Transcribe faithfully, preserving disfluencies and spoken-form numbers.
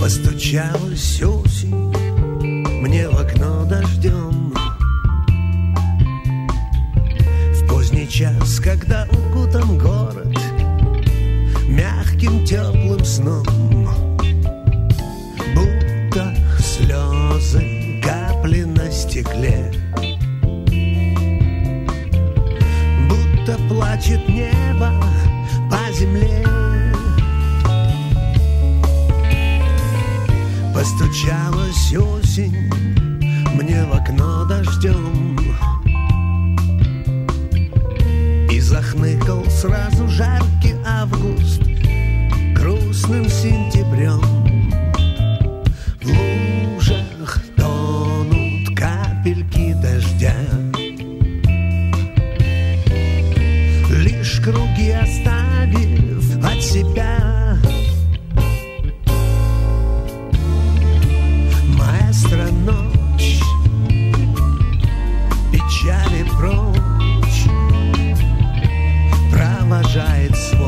Постучалась осень мне в окно дождем. В поздний час, когда укутан город мягким теплым сном, будто слезы капли на стекле, будто плачет небо по земле. Постучалась осень мне в окно дождем, и захныкал сразу жаркий август грустным сентябрем. В лужах тонут капельки дождя, лишь круги оставив от себя. Маэстро, ночь, печали прочь, провожает свой